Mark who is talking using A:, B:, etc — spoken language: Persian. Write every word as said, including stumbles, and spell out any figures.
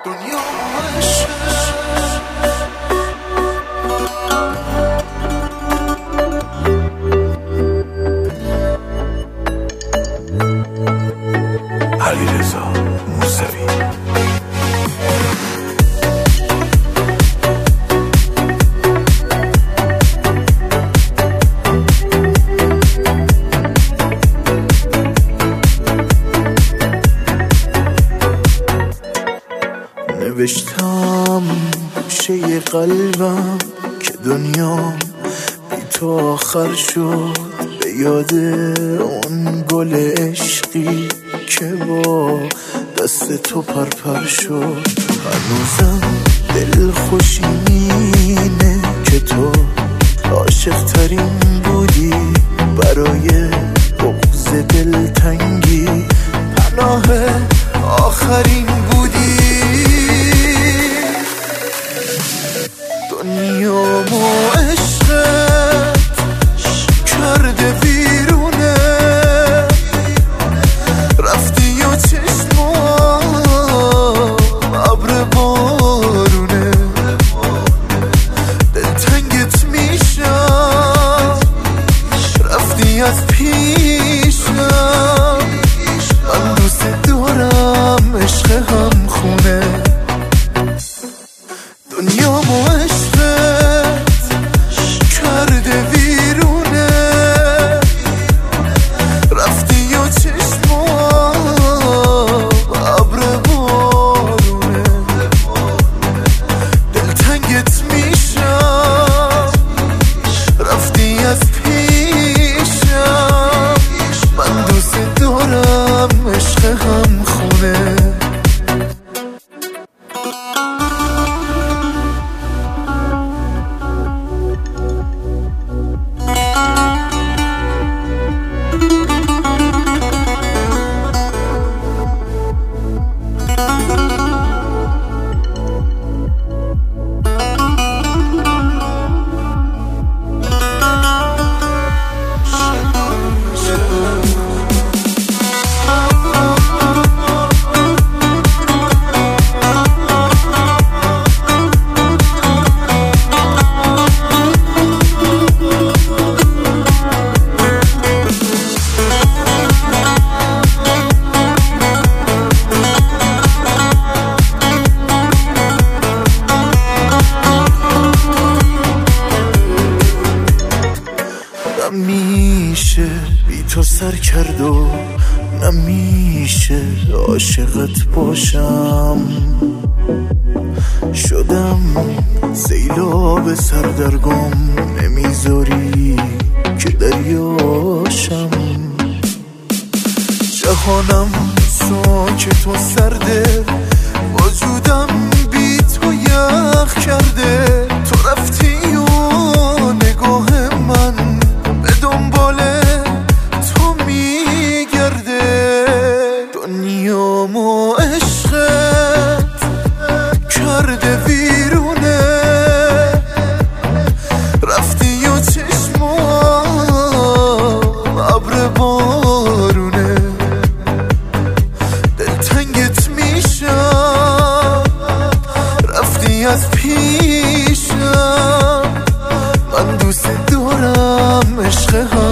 A: دنیا عشق علیرضا موسوی. نوشتم گوشه قلبم که دنیا بی تو آخر شد، به یاد اون گل عشقی که با دست تو پرپر شد. هنوزم دل خوشی اینه که تو عاشق ترین بودی، برای بغض دلتنگی پناه آخرین بودی. دنیامو عشقت کرده بیرونه، رفتی و چشما ابر بارونه، دلتنگت میشم رفتی از پیشم. من دوست دارم عشق هم خونه. دنیامو عشقت کرده ویرونه، رفتی و چشما ابر بارونه، دلتنگت میشم رفتی از پیشم. من دوست دارم عشق هم خونه. نمیشه بی تو سر کرد و نمیشه عاشقت باشم. شدم سیلاب سردرگم، نمیذاری که دریاشم. جهانم ساکت و سرده، وجودم بی تو یخ کرده. تو رفتی و نگاه من به دنبال تو میگرده. دنیامو عشقت کرده ویرونه، رفتی و چشما ابر بارونه، دلتنگت میشم رفتی از پیشم. من دوست دارم عشق هم